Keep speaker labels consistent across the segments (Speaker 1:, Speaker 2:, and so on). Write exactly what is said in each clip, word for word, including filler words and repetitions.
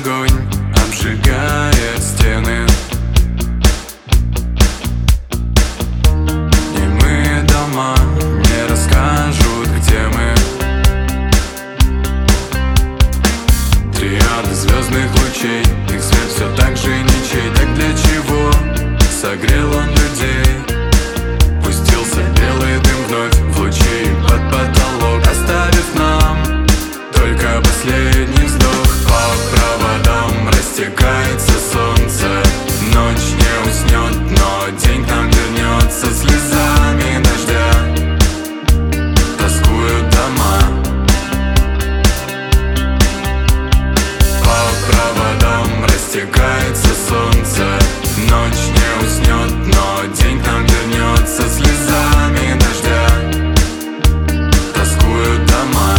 Speaker 1: огонь обжигает стены. Немые дома не расскажут, где мы. Триады звездных лучей, их свет все так же ничей. Так для чего согрел он людей? Пустился белый дым вновь в лучи под потолок, оставив нам только последний вздох. По проводам растекается солнце, ночь не уснет, но день к нам вернется. Слезами дождя тоскуют дома. По проводам растекается солнце, ночь не уснет, но день к нам вернется. Слезами дождя тоскуют дома.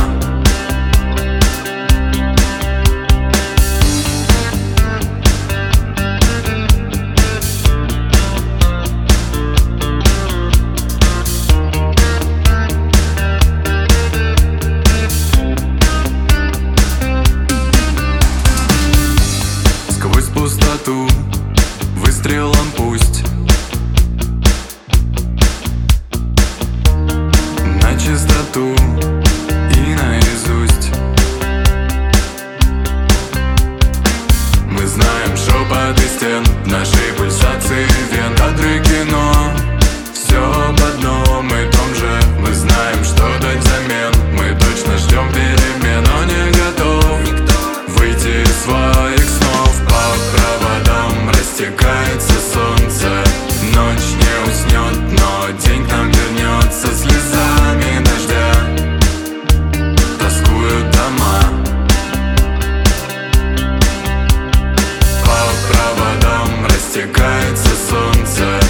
Speaker 1: Сквозь пустоту выстрелом пусть на чистоту и наизусть. Мы знаем шепоты стен, нашей пульсации вен. Кадры кино, все об одном и том же. Мы знаем, что дать взамен. Мы точно ждем перемен, но не готов выйти из своих снов. По проводам растекается солнце, ночь не уснет, но день к нам вернется. Слезами дождя тоскуют дома. По проводам растекается солнце,